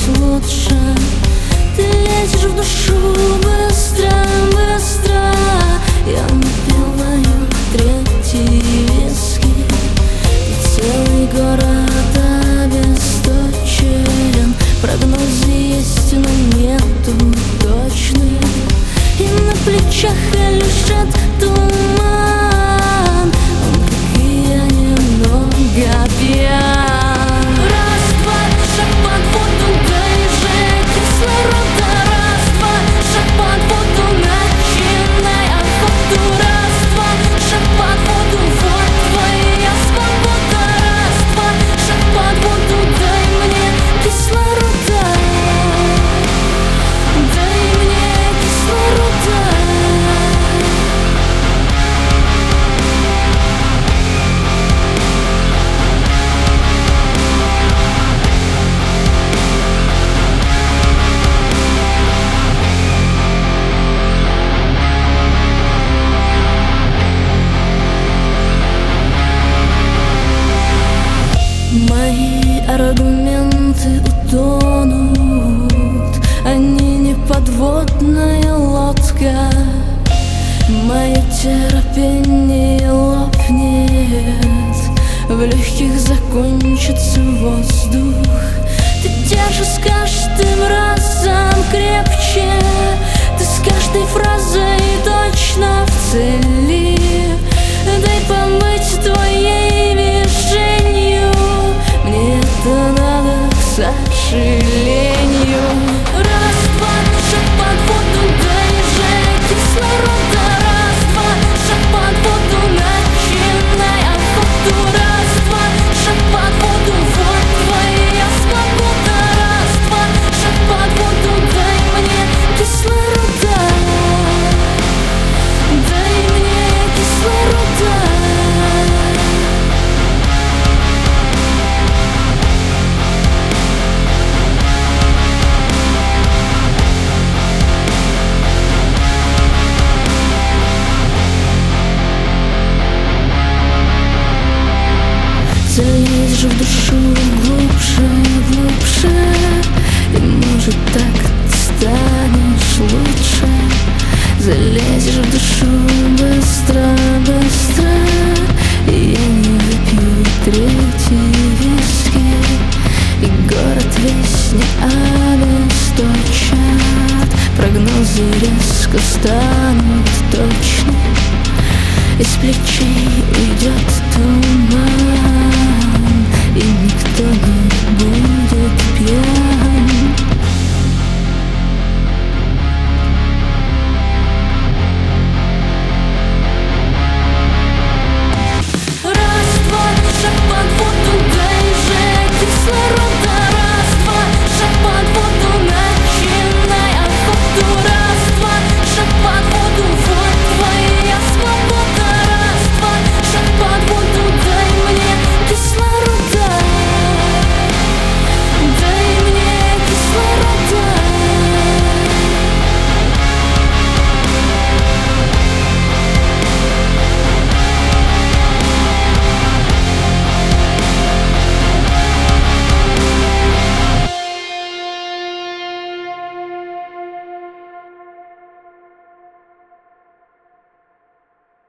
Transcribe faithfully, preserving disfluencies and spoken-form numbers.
лучше. Ты лезешь в душу быстро, быстро. Я напиваю третий виски. И целый город обесточен. Прогнозы есть, но нету точных. И на плечах лежит туман. Он, как и я, немного пьян. Раз, два, шаг под воду, дай же кислорода. Раз, два, шаг под воду, начинай охоту. Раз, два, шаг под воду, вот твоя свобода. Раз, два, шаг под воду, дай мне кислорода. Дай мне кислорода. Мои аргументы утонут, они не подводная лодка. Мое терпение лопнет, в легких закончится воздух. Ты держишь с каждым разом крепче, ты с каждой фразой точно в цели. Дай побыть твоей мишенью, мне это надо, к сожалению. Раз, два, шаг под воду, дай же кислорода. Раз, два, шаг под воду, начинай охоту. Раз, два, шаг под воду, вот твоя свобода. Раз, два, шаг под воду, дай мне кислорода. Дай мне кислорода. Залезешь в душу глубже, глубже, и может так станешь лучше. Залезешь в душу быстро, быстро, и я не выпью третий виски. И город весь не обесточат, прогнозы резко станут точны. Из плечей уйдет туман, и никто не будет